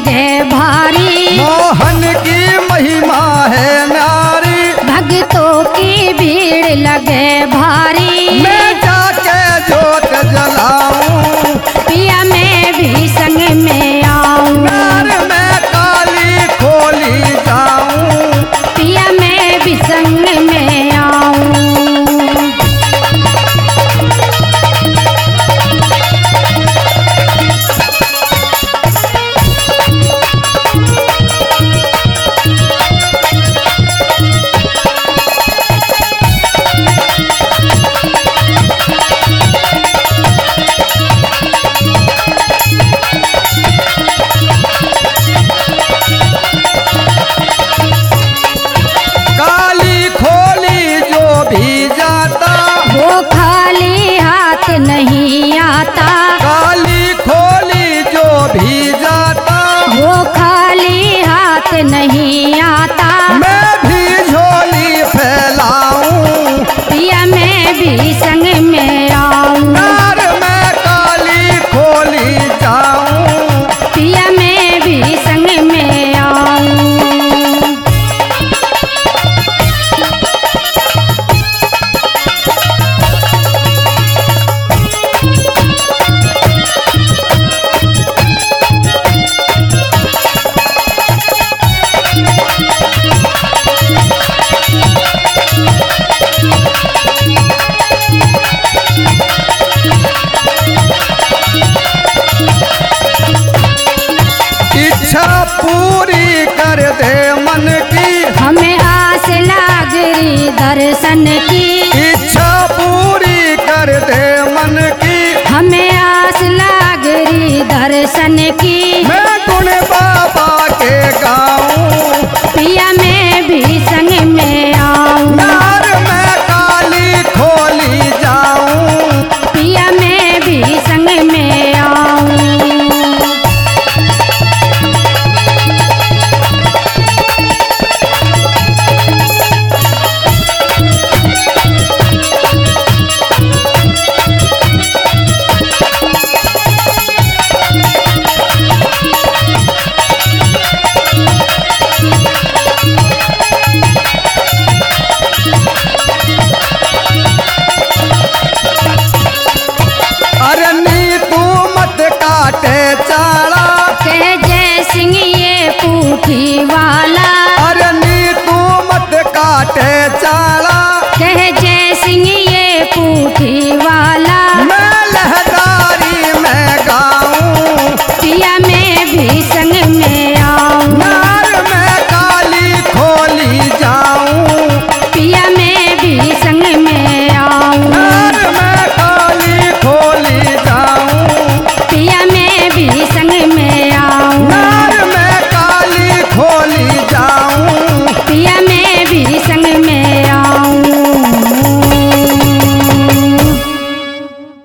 लगे भारी। मोहन की महिमा है न्यारी, भक्तों की भीड़ लगे भारी। मैं जाके जोत जलाऊं, पिया मैं भी संग में आऊं। प्यार में काली खोली जाऊं, पिया मैं भी संग में आऊं। काली खोली जो भी जाता, वो खाली हाथ नहीं आता। काली खोली जो भी जाता, वो खाली हाथ नहीं आता। मैं भी झोली फैलाऊं, पिया मैं भी संग में आऊं। प्यार में काली खोली जाऊं, पिया मैं भी संग में आऊं। इच्छा पूरी कर दे मन की, हमें आस लाग रही दर्शन की। इच्छा पूरी कर दे मन की, हमें आस लाग रही दर्शन की। मैं गुण बाबा के गाऊं, पिया मैं भी संग में आऊं। प्यार में काली खोली जाऊं, पिया मैं भी संग में आऊं। अरे नी तू मत काटे चाड़ा, कह जय सिंह ये पूठी वाला। अरे नी तू मत काटे चाड़ा,